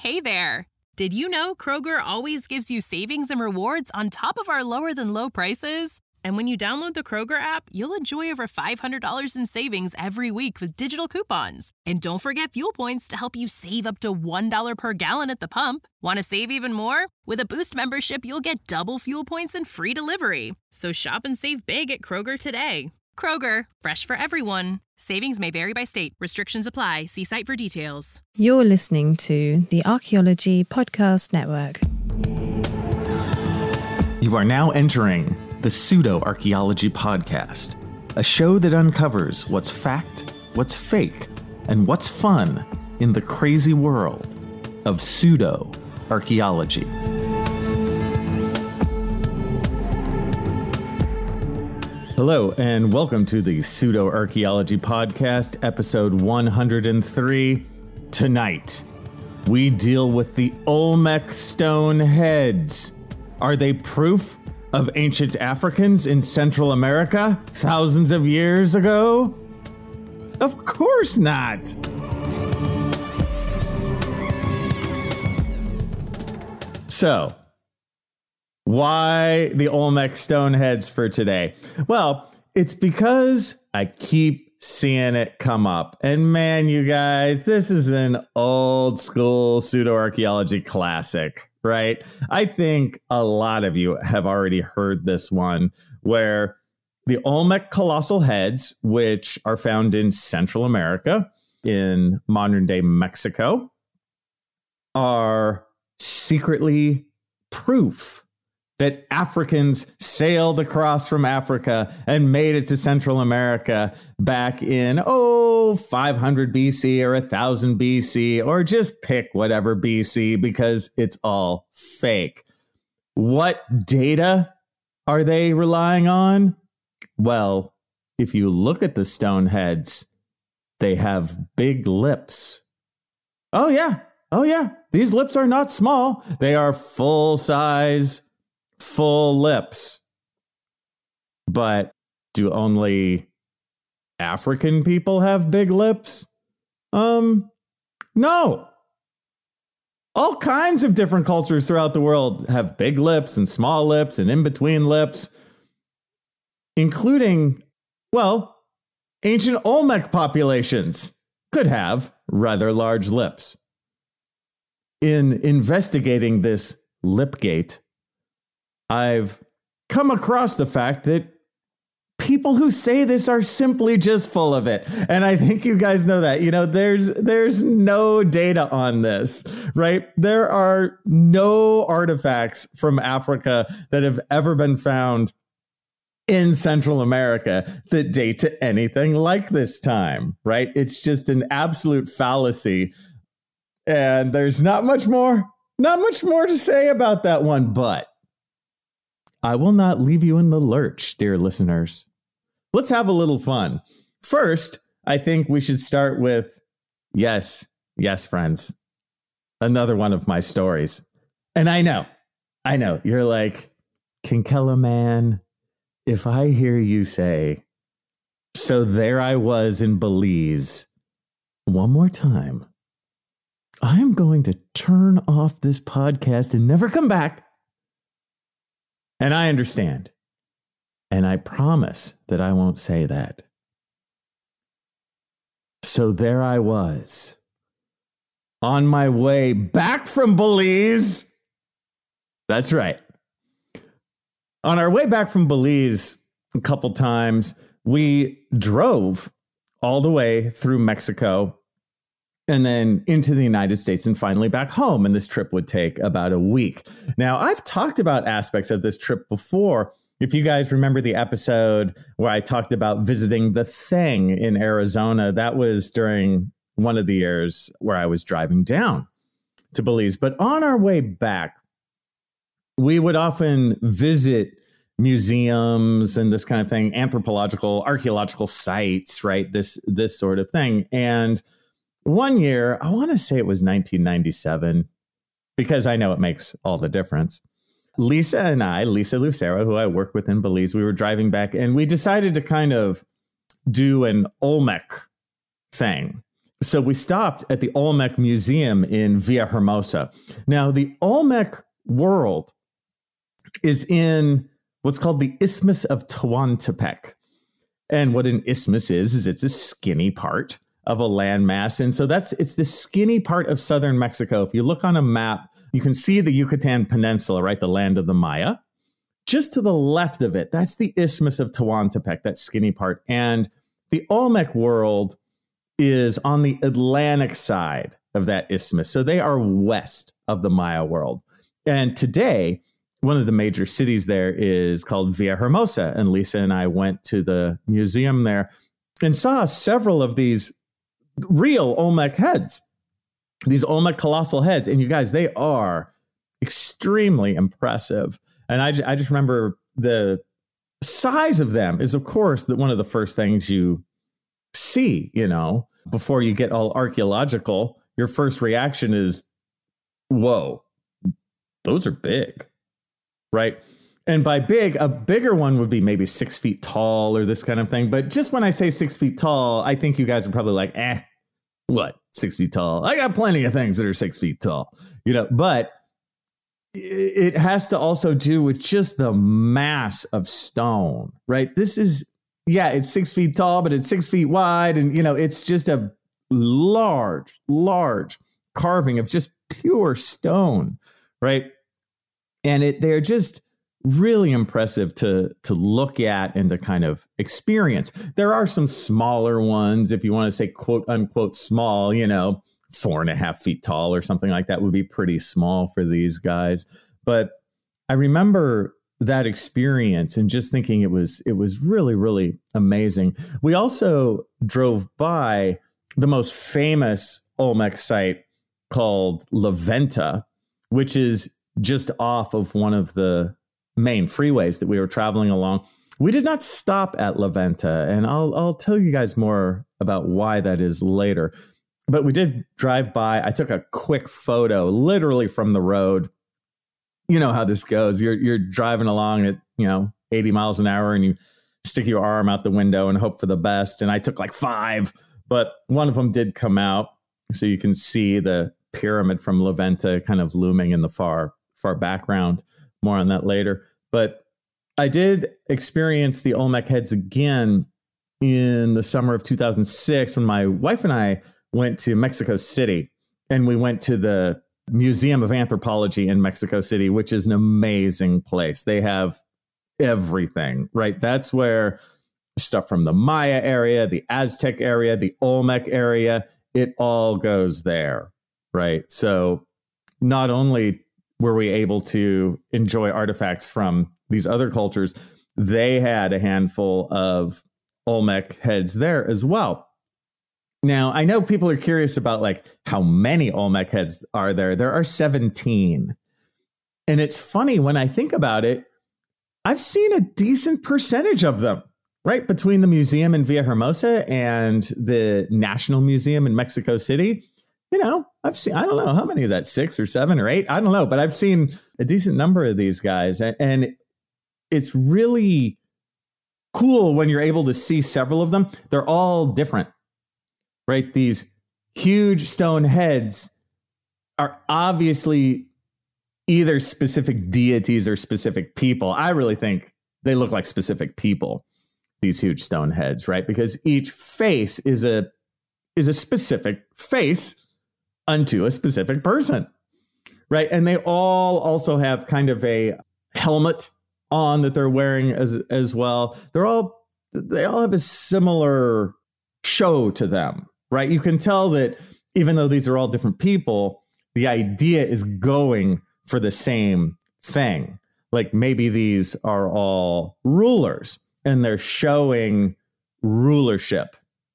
Hey there! Did you know Kroger always gives you savings and rewards on top of our lower than low prices? And when you download the Kroger app, you'll enjoy over $500 in savings every week with digital coupons. And don't forget fuel points to help you save up to $1 per gallon at the pump. Want to save even more? With a Boost membership, you'll get double fuel points and free delivery. So shop and save big at Kroger today. Kroger, fresh for everyone. Savings may vary by state. Restrictions apply. See site for details. You're listening to the Archaeology Podcast Network. You are now entering the Pseudo-Archaeology Podcast, a show that uncovers what's fact, what's fake, and what's fun in the crazy world of pseudo-archaeology. Hello, and welcome to the Pseudo-Archaeology Podcast, episode 103. Tonight, we deal with the Olmec stone heads. Are they proof of ancient Africans in Central America thousands of years ago? Of course not. So, why the Olmec stone heads for today? Well, it's because I keep seeing it come up. And man, you guys, this is an old school pseudo-archaeology classic, right? I think a lot of you have already heard this one, where the Olmec colossal heads, which are found in Central America, in modern day Mexico, are secretly proof that Africans sailed across from Africa and made it to Central America back in, 500 BC or 1000 BC, or just pick whatever BC because it's all fake. What data are they relying on? Well, if you look at the stone heads, they have big lips. Oh yeah. These lips are not small. They are full size, full lips. But do only African people have big lips? No. All kinds of different cultures throughout the world have big lips and small lips and in-between lips, including, ancient Olmec populations could have rather large lips. In investigating this lipgate, I've come across the fact that people who say this are simply just full of it. And I think you guys know that. You know, there's no data on this, right? There are no artifacts from Africa that have ever been found in Central America that date to anything like this time, right? It's just an absolute fallacy. And there's not much more to say about that one, but I will not leave you in the lurch, dear listeners. Let's have a little fun. First, I think we should start with, yes, friends, another one of my stories. And I know, you're like, Kinkella man, if I hear you say, so there I was in Belize, one more time, I am going to turn off this podcast and never come back. And I understand. And I promise that I won't say that. So there I was, on my way back from Belize. That's right. On our way back from Belize, a couple times, we drove all the way through Mexico and then into the United States and finally back home. And this trip would take about a week. Now, I've talked about aspects of this trip before. If you guys remember the episode where I talked about visiting the Thing in Arizona, that was during one of the years where I was driving down to Belize. But on our way back, we would often visit museums and this kind of thing, anthropological, archaeological sites, right? This sort of thing. And one year, I want to say it was 1997, because I know it makes all the difference. Lisa and I, Lisa Lucero, who I work with in Belize, we were driving back and we decided to kind of do an Olmec thing. So we stopped at the Olmec Museum in Villahermosa. Now, the Olmec world is in what's called the Isthmus of Tehuantepec. And what an isthmus is it's a skinny part of a landmass. And so it's the skinny part of southern Mexico. If you look on a map, you can see the Yucatan Peninsula, right? The land of the Maya. Just to the left of it, that's the Isthmus of Tehuantepec, that skinny part. And the Olmec world is on the Atlantic side of that isthmus. So they are west of the Maya world. And today, one of the major cities there is called Villahermosa. And Lisa and I went to the museum there and saw several of these real Olmec heads, these Olmec colossal heads. And you guys, they are extremely impressive. And I just remember the size of them is, of course, one of the first things you see, before you get all archaeological. Your first reaction is, whoa, those are big, right? And by big, a bigger one would be maybe 6 feet tall or this kind of thing. But just when I say 6 feet tall, I think you guys are probably like, what, 6 feet tall? I got plenty of things that are 6 feet tall, but it has to also do with just the mass of stone, right? This is, it's 6 feet tall, but it's 6 feet wide. And, it's just a large carving of just pure stone, right? And they're just really impressive to look at and to kind of experience. There are some smaller ones, if you want to say quote unquote small, 4.5 feet tall or something like that would be pretty small for these guys. But I remember that experience and just thinking it was really, really amazing. We also drove by the most famous Olmec site called La Venta, which is just off of one of the main freeways that we were traveling along. We did not stop at La Venta, and I'll tell you guys more about why that is later. But we did drive by. I took a quick photo, literally from the road. You know how this goes. You're driving along at 80 miles an hour, and you stick your arm out the window and hope for the best. And I took like 5, but one of them did come out, so you can see the pyramid from La Venta kind of looming in the far background. More on that later. But I did experience the Olmec heads again in the summer of 2006 when my wife and I went to Mexico City, and we went to the Museum of Anthropology in Mexico City, which is an amazing place. They have everything, right? That's where stuff from the Maya area, the Aztec area, the Olmec area, it all goes there, right? So not only were we able to enjoy artifacts from these other cultures, they had a handful of Olmec heads there as well. Now, I know people are curious about like how many Olmec heads are there. There are 17. And it's funny when I think about it, I've seen a decent percentage of them, right? Between the museum in Villahermosa and the National Museum in Mexico City. I've seen, I don't know, how many is that? 6 or 7 or 8? I don't know, but I've seen a decent number of these guys. And it's really cool when you're able to see several of them. They're all different, right? These huge stone heads are obviously either specific deities or specific people. I really think they look like specific people, these huge stone heads, right? Because each face is a specific face unto a specific person, right? And they all also have kind of a helmet on that they're wearing as well. They all have a similar show to them, right? You can tell that even though these are all different people, the idea is going for the same thing. Like maybe these are all rulers and they're showing rulership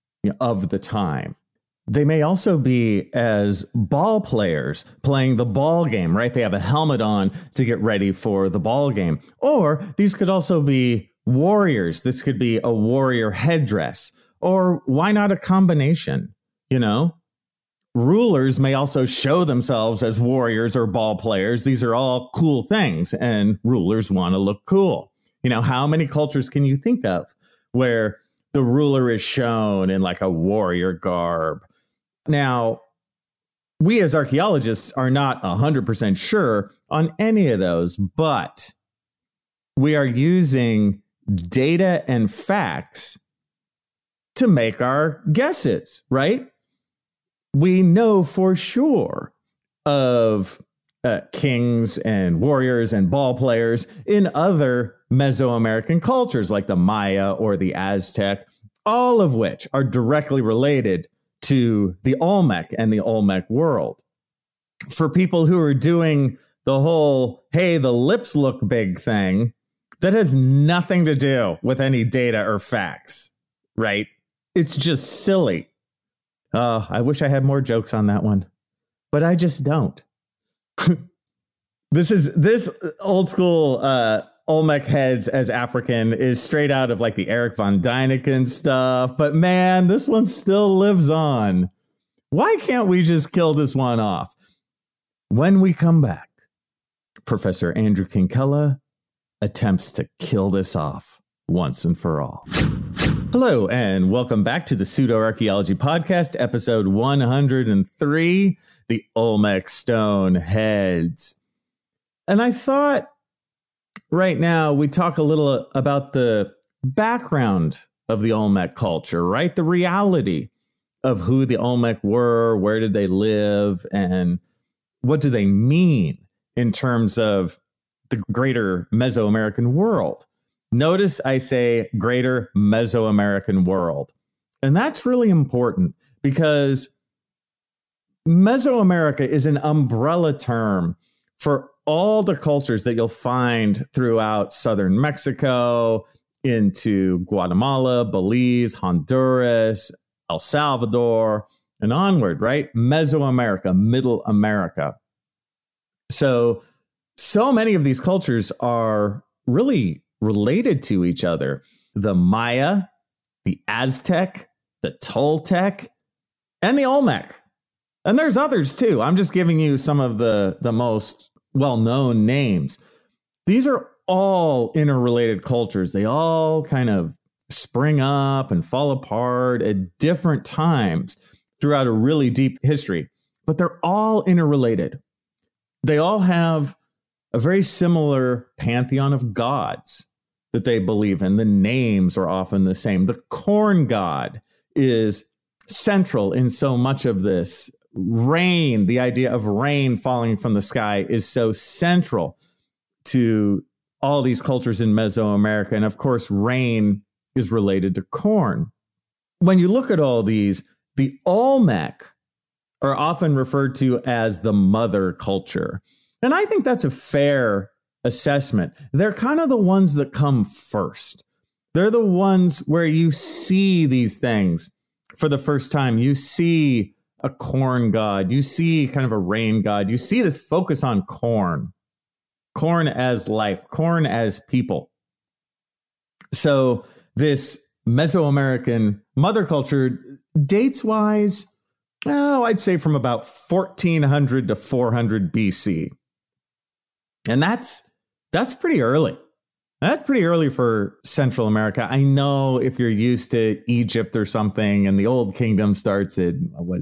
of the time. They may also be as ball players playing the ball game, right? They have a helmet on to get ready for the ball game. Or these could also be warriors. This could be a warrior headdress. Or why not a combination? Rulers may also show themselves as warriors or ball players. These are all cool things, and rulers want to look cool. How many cultures can you think of where the ruler is shown in like a warrior garb? Now, we as archaeologists are not 100% sure on any of those, but we are using data and facts to make our guesses, right? We know for sure of kings and warriors and ball players in other Mesoamerican cultures like the Maya or the Aztec, all of which are directly related to the Olmec and the Olmec world. For people who are doing the whole, hey, the lips look big thing, that has nothing to do with any data or facts, right? It's just silly. I wish I had more jokes on that one, but I just don't. This old school Olmec heads as African is straight out of like the Eric von Däniken stuff. But man, this one still lives on. Why can't we just kill this one off? When we come back, Professor Andrew Kinkella attempts to kill this off once and for all. Hello, and welcome back to the Pseudo-Archaeology Podcast, episode 103, the Olmec Stone Heads. And I thought right now we talk a little about the background of the Olmec culture, right? The reality of who the Olmec were, where did they live, and what do they mean in terms of the greater Mesoamerican world. Notice I say greater Mesoamerican world. And that's really important because Mesoamerica is an umbrella term for all the cultures that you'll find throughout southern Mexico, into Guatemala, Belize, Honduras, El Salvador, and onward, right? Mesoamerica, Middle America. So many of these cultures are really related to each other. The Maya, the Aztec, the Toltec, and the Olmec. And there's others too. I'm just giving you some of the most well-known names. These are all interrelated cultures. They all kind of spring up and fall apart at different times throughout a really deep history, but they're all interrelated. They all have a very similar pantheon of gods that they believe in. The names are often the same. The corn god is central in so much of this. Rain, the idea of rain falling from the sky, is so central to all these cultures in Mesoamerica. And of course, rain is related to corn. When you look at all these, the Olmec are often referred to as the mother culture. And I think that's a fair assessment. They're kind of the ones that come first. They're the ones where you see these things for the first time. You see a corn god, you see kind of a rain god, you see this focus on corn as life, corn as people. So this Mesoamerican mother culture, dates-wise, I'd say from about 1400 to 400 BC. And that's pretty early. That's pretty early for Central America. I know if you're used to Egypt or something, and the Old Kingdom starts at,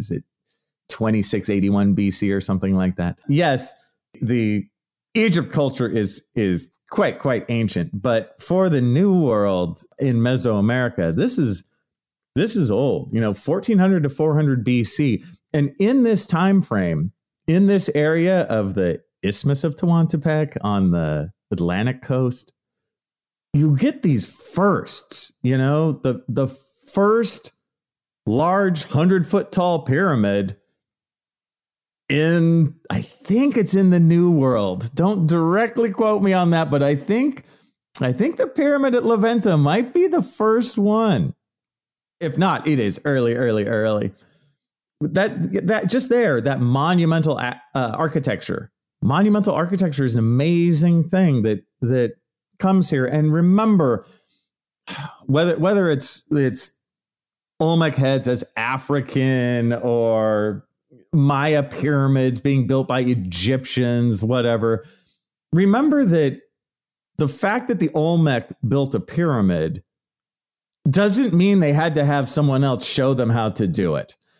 2681 BC or something like that. Yes, the Egypt culture is quite ancient, but for the New World in Mesoamerica, this is old. 1400 to 400 BC, and in this time frame, in this area of the Isthmus of Tehuantepec on the Atlantic coast, you get these firsts. The first large 100-foot tall pyramid I think it's in the New World. Don't directly quote me on that, but I think the pyramid at La Venta might be the first one. If not, it is early. That just there, that monumental architecture. Monumental architecture is an amazing thing that comes here. And remember, whether it's Olmec heads as African or Maya pyramids being built by Egyptians, whatever. Remember that the fact that the Olmec built a pyramid doesn't mean they had to have someone else show them how to do it.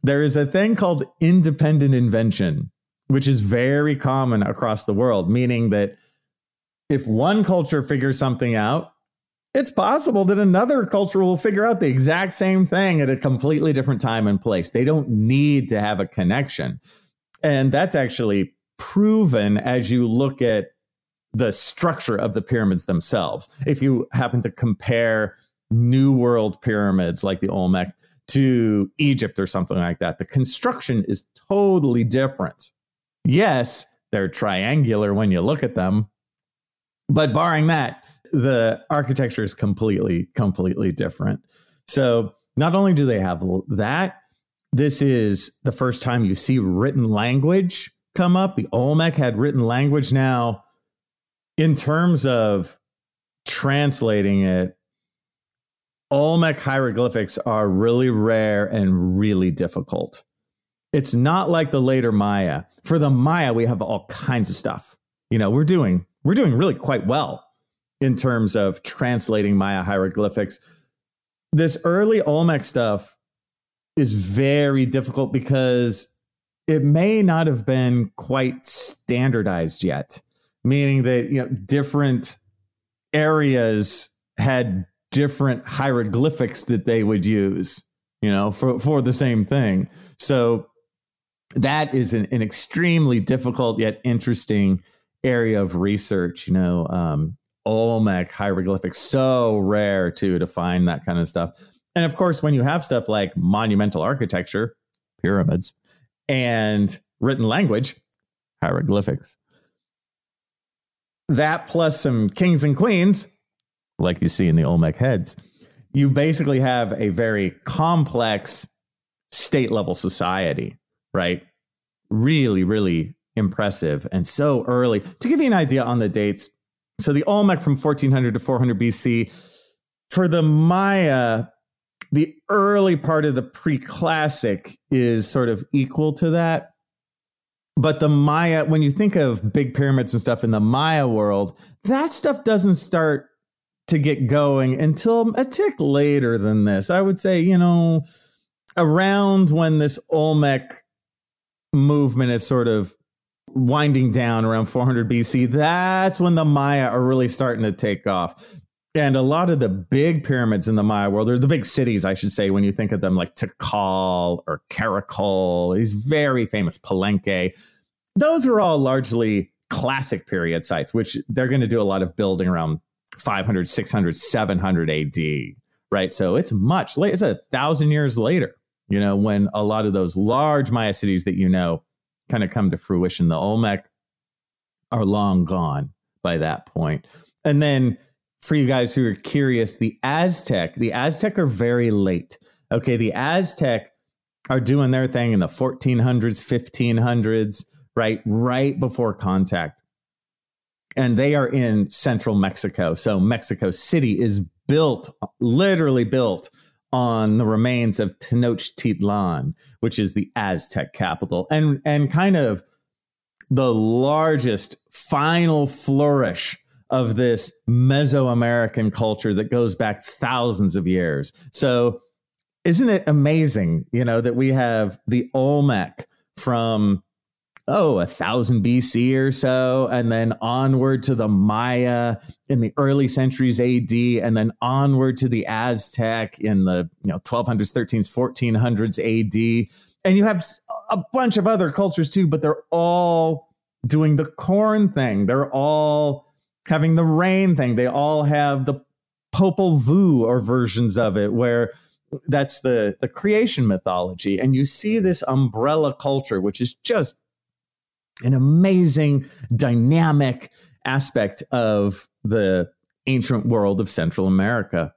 there is a thing called independent invention, which is very common across the world, meaning that if one culture figures something out, it's possible that another culture will figure out the exact same thing at a completely different time and place. They don't need to have a connection. And that's actually proven as you look at the structure of the pyramids themselves. If you happen to compare New World pyramids like the Olmec to Egypt or something like that, the construction is totally different. Yes, they're triangular when you look at them, but barring that, the architecture is completely different. So not only do they have that, this is the first time you see written language come up. The Olmec had written language. Now, in terms of translating it, Olmec hieroglyphics are really rare and really difficult. It's not like the later Maya. For the Maya, we have all kinds of stuff. You know, we're doing really quite well in terms of translating Maya hieroglyphics. This early Olmec stuff is very difficult because it may not have been quite standardized yet, meaning that, you know, different areas had different hieroglyphics that they would use, you know, for the same thing. So that is an extremely difficult yet interesting area of research. You know, Olmec hieroglyphics, so rare too to find that kind of stuff. And of course, when you have stuff like monumental architecture, pyramids, and written language, hieroglyphics, that plus some kings and queens, like you see in the Olmec heads, you basically have a very complex state level society, right? Really, really impressive. And so early. To give you an idea on the dates, so the Olmec from 1400 to 400 BC. For the Maya, the early part of the pre-classic is sort of equal to that. But the Maya, when you think of big pyramids and stuff in the Maya world, that stuff doesn't start to get going until a tick later than this. I would say, you know, around when this Olmec movement is sort of winding down around 400 BC, that's when the Maya are really starting to take off. And a lot of the big pyramids in the Maya world, or the big cities, I should say, when you think of them, like Tikal or Karakol, these very famous Palenque, those are all largely classic period sites, which they're going to do a lot of building around 500, 600, 700 AD, right? So it's much late. It's 1,000 years later, you know, when a lot of those large Maya cities that you know kind of come to fruition. The Olmec are long gone by that point. And then for you guys who are curious, the Aztec are very late. Okay, the Aztec are doing their thing in the 1400s, 1500s, right before contact. And they are in central Mexico. So Mexico City is literally built on the remains of Tenochtitlan, which is the Aztec capital, and kind of the largest final flourish of this Mesoamerican culture that goes back thousands of years. So isn't it amazing, you know, that we have the Olmec from 1,000 BC or so, and then onward to the Maya in the early centuries AD, and then onward to the Aztec in the 1200s, 1300s, 1400s AD. And you have a bunch of other cultures too, but they're all doing the corn thing. They're all having the rain thing. They all have the Popol Vuh or versions of it, where that's the creation mythology. And you see this umbrella culture, which is just an amazing dynamic aspect of the ancient world of Central America.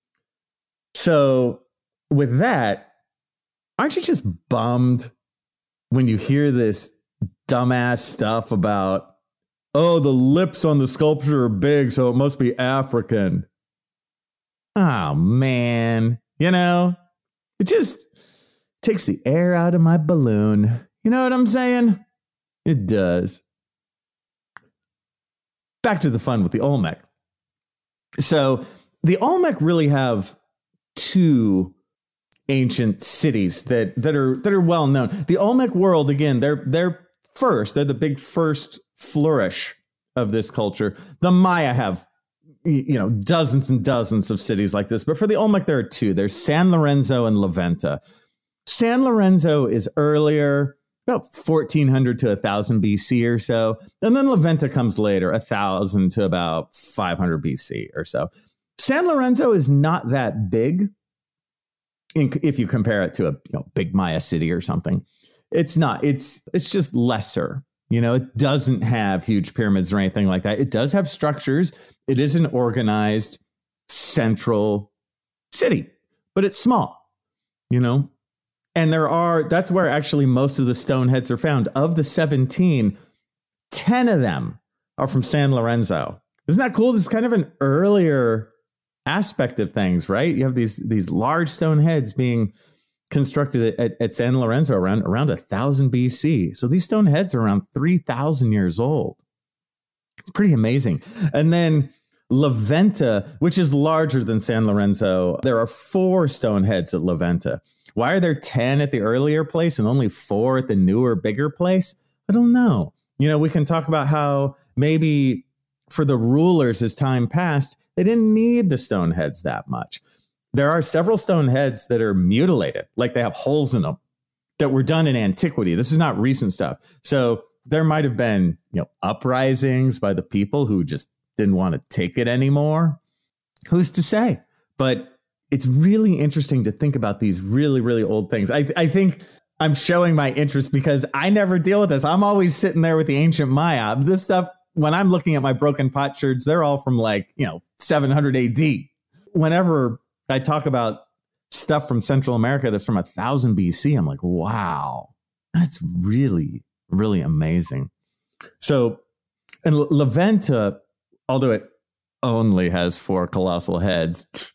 So with that, aren't you just bummed when you hear this dumbass stuff about, oh, the lips on the sculpture are big, so it must be African? Oh, man. You know, it just takes the air out of my balloon. You know what I'm saying? It does. Back to the fun with the Olmec. So the Olmec really have two ancient cities that are well known. The Olmec world, again, they're the big first flourish of this culture. The Maya have dozens and dozens of cities like this, but for the Olmec there are two. There's San Lorenzo and La Venta. San Lorenzo is earlier, about 1400 to 1000 BC or so, and then La Venta comes later, 1000 to about 500 BC or so. San Lorenzo is not that big if you compare it to a big Maya city or something. It's not. It's just lesser. It doesn't have huge pyramids or anything like that. It does have structures. It is an organized central city, but it's small, And that's where actually most of the stone heads are found. Of the 17, 10 of them are from San Lorenzo. Isn't that cool? This is kind of an earlier aspect of things, right? You have these large stone heads being constructed at San Lorenzo around 1000 BC. So these stone heads are around 3000 years old. It's pretty amazing. And then La Venta, which is larger than San Lorenzo, there are 4 stone heads at La Venta. Why are there 10 at the earlier place and only 4 at the newer, bigger place? I don't know. We can talk about how maybe for the rulers as time passed, they didn't need the stone heads that much. There are several stone heads that are mutilated, like they have holes in them, that were done in antiquity. This is not recent stuff. So there might have been, uprisings by the people who just didn't want to take it anymore. Who's to say? But it's really interesting to think about these really, really old things. I think I'm showing my interest because I never deal with this. I'm always sitting there with the ancient Maya. This stuff, when I'm looking at my broken potsherds, they're all from 700 AD. Whenever I talk about stuff from Central America that's from 1000 BC, I'm like, wow, that's really, really amazing. So, and La Venta, although it only has 4 colossal heads,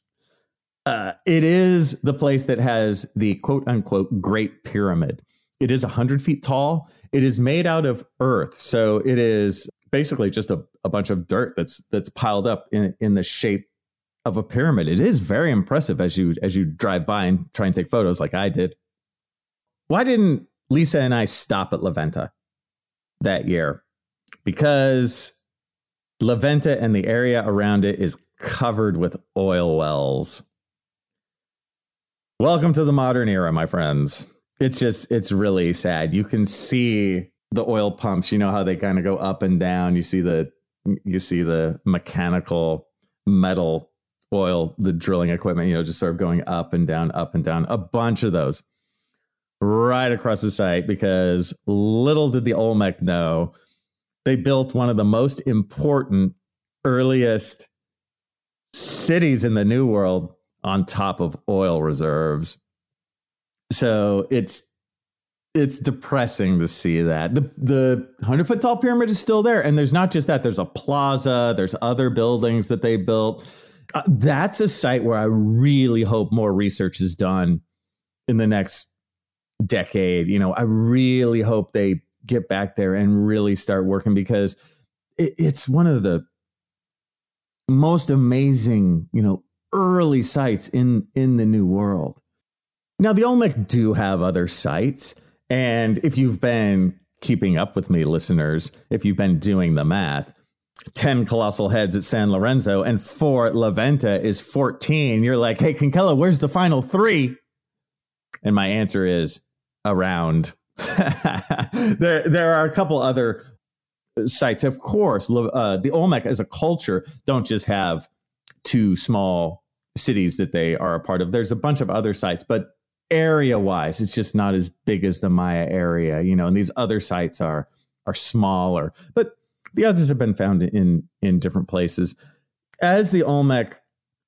it is the place that has the quote unquote Great Pyramid. It is 100 feet tall. It is made out of earth. So it is basically just a bunch of dirt that's piled up in the shape of a pyramid. It is very impressive as you drive by and try and take photos like I did. Why didn't Lisa and I stop at La Venta that year? Because La Venta and the area around it is covered with oil wells. Welcome to the modern era, my friends. It's really sad. You can see the oil pumps, how they kind of go up and down. You see the mechanical metal oil, the drilling equipment, just sort of going up and down, a bunch of those right across the site, because little did the Olmec know, they built one of the most important, earliest cities in the New World on top of oil reserves. So it's depressing to see that. The 100-foot tall pyramid is still there. And there's not just that. There's a plaza. There's other buildings that they built. That's a site where I really hope more research is done in the next decade. I really hope they get back there and really start working, because it's one of the most amazing, early sites in the New World. Now, the Olmec do have other sites. And if you've been keeping up with me, listeners, if you've been doing the math, 10 colossal heads at San Lorenzo and 4 at La Venta is 14. You're like, hey, Kinkella, where's the final 3? And my answer is around. There are a couple other sites. Of course, the Olmec as a culture don't just have 2 small cities that they are a part of. There's a bunch of other sites, but area-wise, it's just not as big as the Maya area, and these other sites are smaller. But the others have been found in different places. As the Olmec,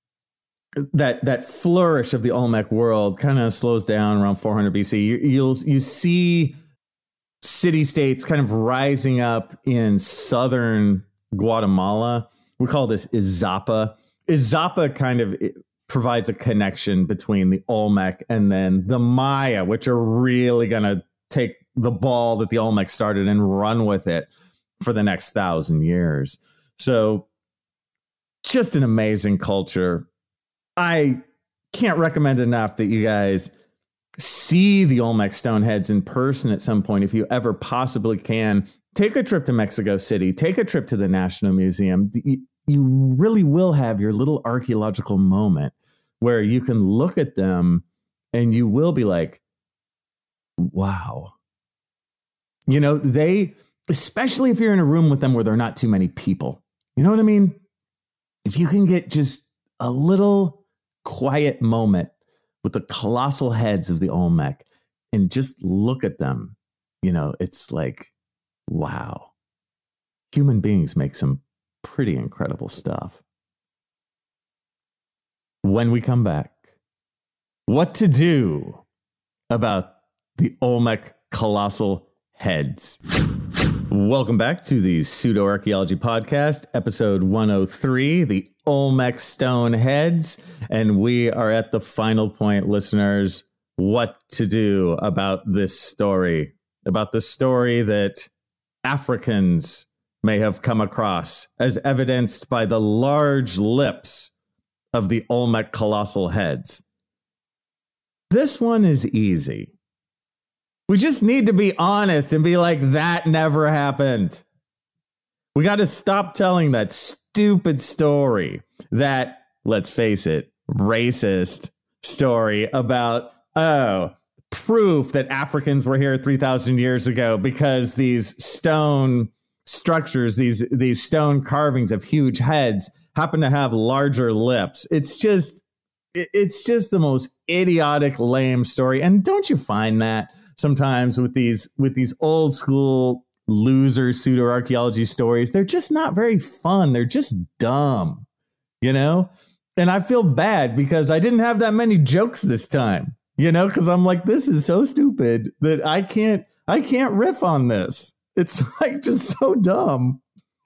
that flourish of the Olmec world kind of slows down around 400 BC, you see city-states kind of rising up in southern Guatemala. We call this Izapa. Izapa kind of provides a connection between the Olmec and then the Maya, which are really going to take the ball that the Olmec started and run with it for the next 1,000 years. So just an amazing culture. I can't recommend enough that you guys see the Olmec Stoneheads in person at some point if you ever possibly can. Take a trip to Mexico City. Take a trip to the National Museum. You really will have your little archaeological moment where you can look at them and you will be like, wow. You know, especially if you're in a room with them where there are not too many people. You know what I mean? If you can get just a little quiet moment with the colossal heads of the Olmec and just look at them, you know, it's like, wow. Human beings make some pretty incredible stuff. When we come back, what to do about the Olmec colossal heads. Welcome back to the Pseudo-Archaeology Podcast, episode 103, the Olmec Stone Heads. And we are at the final point, listeners, what to do about this story, about the story that Africans may have come across, as evidenced by the large lips of the Olmec colossal heads. This one is easy. We just need to be honest and be like, that never happened. We got to stop telling that stupid story, that, let's face it, racist story about, proof that Africans were here 3,000 years ago because these stone structures, these stone carvings of huge heads happen to have larger lips. It's just the most idiotic, lame story. And don't you find that sometimes with these old school loser pseudo-archaeology stories? They're just not very fun. They're just dumb, you know? And I feel bad because I didn't have that many jokes this time, you know, because I'm like, this is so stupid that I can't riff on this. It's like just so dumb.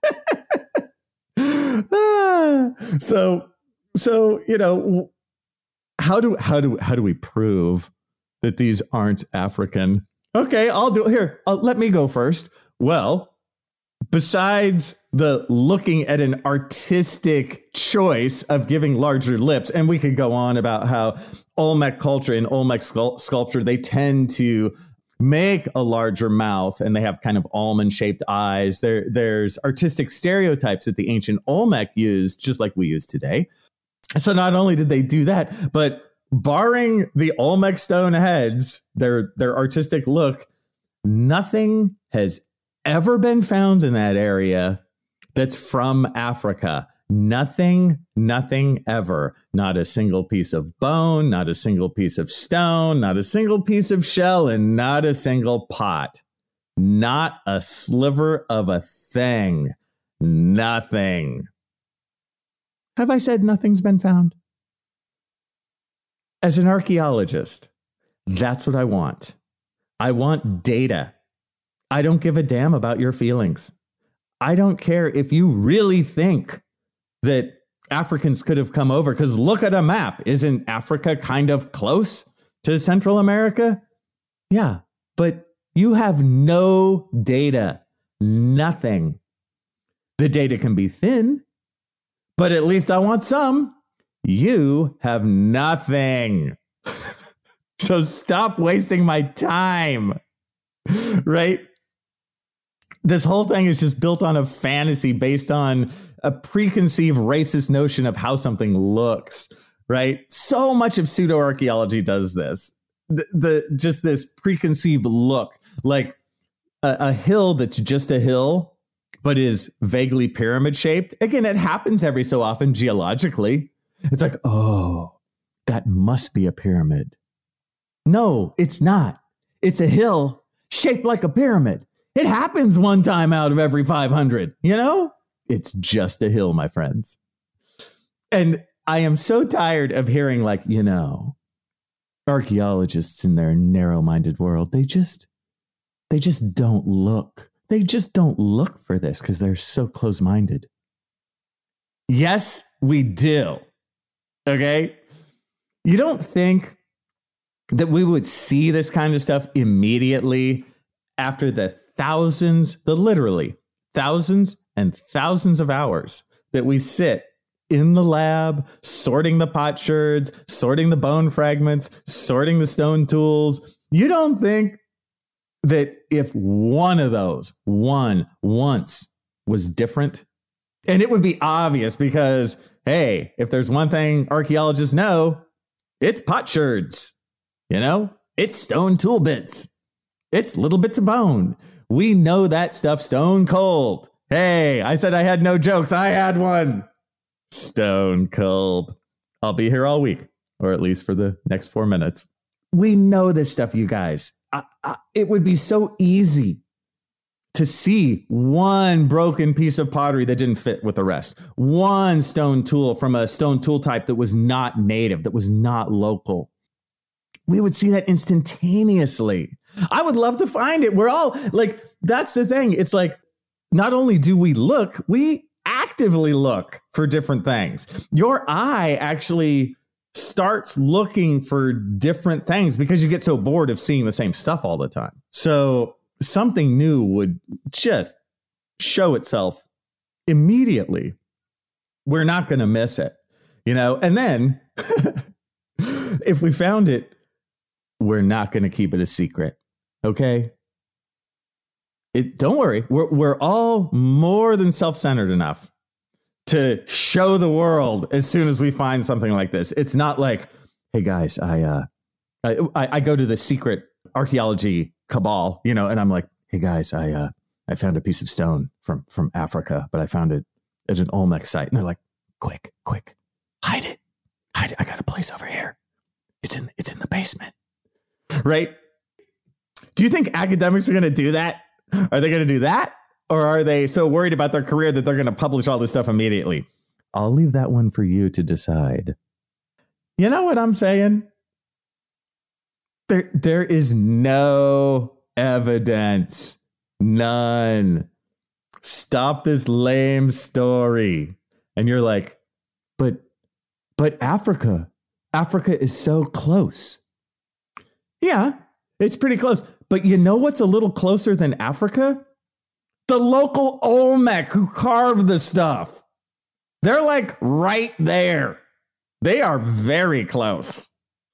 So, you know, how do we prove that these aren't African? Okay, I'll do it here. Let me go first. Well, besides the looking at an artistic choice of giving larger lips, and we could go on about how Olmec culture and Olmec sculpture, they tend to make a larger mouth and they have kind of almond-shaped eyes. There's artistic stereotypes that the ancient Olmec used, just like we use today. So not only did they do that, but barring the Olmec stone heads, their artistic look, nothing has ever been found in that area that's from Africa. Nothing ever. Not a single piece of bone, not a single piece of stone, not a single piece of shell, and not a single pot. Not a sliver of a thing. Nothing. Have I said nothing's been found? As an archaeologist, that's what I want. I want data. I don't give a damn about your feelings. I don't care if you really think that Africans could have come over, because look at a map. Isn't Africa kind of close to Central America? Yeah, but you have no data. Nothing. The data can be thin, but at least I want some. You have nothing. So stop wasting my time, right? This whole thing is just built on a fantasy based on a preconceived racist notion of how something looks, right? So much of pseudo-archaeology does this. Just this preconceived look, like a hill that's just a hill, but is vaguely pyramid shaped. Again, it happens every so often geologically. It's like, oh, that must be a pyramid. No, it's not. It's a hill shaped like a pyramid. It happens one time out of every 500, you know? It's just a hill, my friends. And I am so tired of hearing, like, you know, archaeologists in their narrow-minded world, they just don't look. They just don't look for this because they're so close-minded. Yes, we do. Okay? You don't think that we would see this kind of stuff immediately after the literally thousands and thousands of hours that we sit in the lab, sorting the potsherds, sorting the bone fragments, sorting the stone tools. You don't think that if one of those, once, was different? And it would be obvious because, hey, if there's one thing archaeologists know, it's potsherds. You know, it's stone tool bits. It's little bits of bone. We know that stuff stone cold. Hey, I said I had no jokes. I had one. Stone cold. I'll be here all week, or at least for the next 4 minutes. We know this stuff, you guys. It would be so easy to see one broken piece of pottery that didn't fit with the rest. One stone tool from a stone tool type that was not native, that was not local. We would see that instantaneously. I would love to find it. We're all like, that's the thing. It's like, not only do we look, we actively look for different things. Your eye actually starts looking for different things because you get so bored of seeing the same stuff all the time. So something new would just show itself immediately. We're not going to miss it, you know? And then if we found it, we're not going to keep it a secret. Okay. Don't worry. We're all more than self-centered enough to show the world as soon as we find something like this. It's not like, hey guys, I go to the secret archaeology cabal, you know, and I'm like, hey guys, I found a piece of stone from Africa, but I found it at an Olmec site. And they're like, quick, hide it. I got a place over here. It's in the basement. Right? Do you think academics are going to do that? Are they going to do that? Or are they so worried about their career that they're going to publish all this stuff immediately? I'll leave that one for you to decide. You know what I'm saying? There is no evidence. None. Stop this lame story. And you're like, but Africa is so close. Yeah, it's pretty close. But you know what's a little closer than Africa? The local Olmec who carved the stuff. They're like right there. They are very close.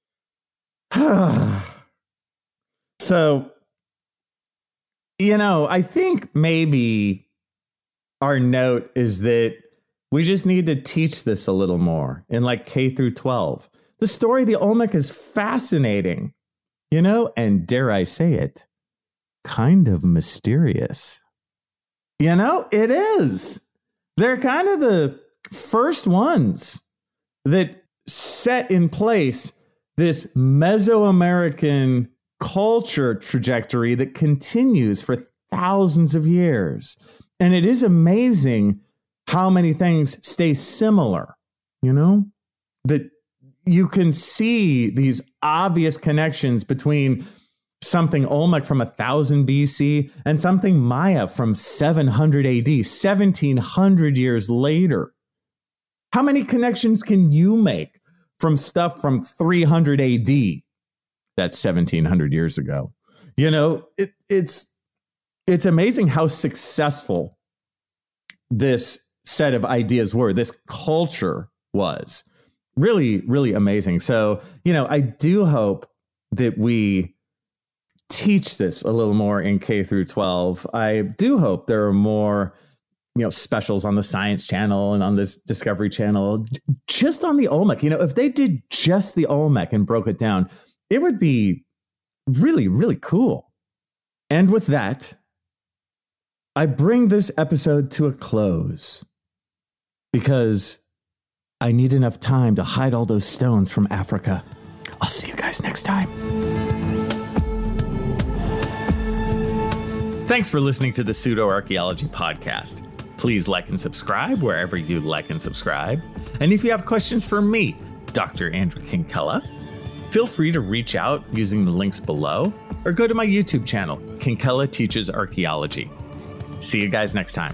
So, you know, I think maybe our note is that we just need to teach this a little more in like K through 12. The story of the Olmec is fascinating, you know, and dare I say it, kind of mysterious. You know, it is. They're kind of the first ones that set in place this Mesoamerican culture trajectory that continues for thousands of years. And it is amazing how many things stay similar, you know, that you can see these obvious connections between something Olmec from 1000 BC and something Maya from 700 AD, 1700 years later. How many connections can you make from stuff from 300 AD? That's 1700 years ago. You know, it's amazing how successful this set of ideas were, this culture was. Really, really amazing. So, you know, I do hope that we teach this a little more in K through 12. I do hope there are more, you know, specials on the Science Channel and on this Discovery Channel, just on the Olmec. You know, if they did just the Olmec and broke it down, it would be really, really cool. And with that, I bring this episode to a close because I need enough time to hide all those stones from Africa. I'll see you guys next time. Thanks for listening to the Pseudo-Archaeology Podcast. Please like and subscribe wherever you like and subscribe. And if you have questions for me, Dr. Andrew Kinkella, feel free to reach out using the links below or go to my YouTube channel, Kinkella Teaches Archaeology. See you guys next time.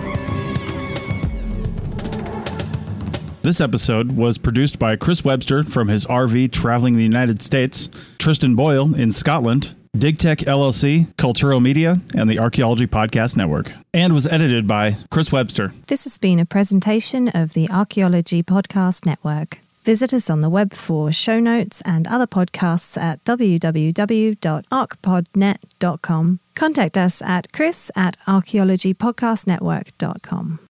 This episode was produced by Chris Webster from his RV traveling the United States, Tristan Boyle in Scotland, DigTech LLC, Cultural Media, and the Archaeology Podcast Network. And was edited by Chris Webster. This has been a presentation of the Archaeology Podcast Network. Visit us on the web for show notes and other podcasts at www.archpodnet.com. Contact us at chris@archaeologypodcastnetwork.com.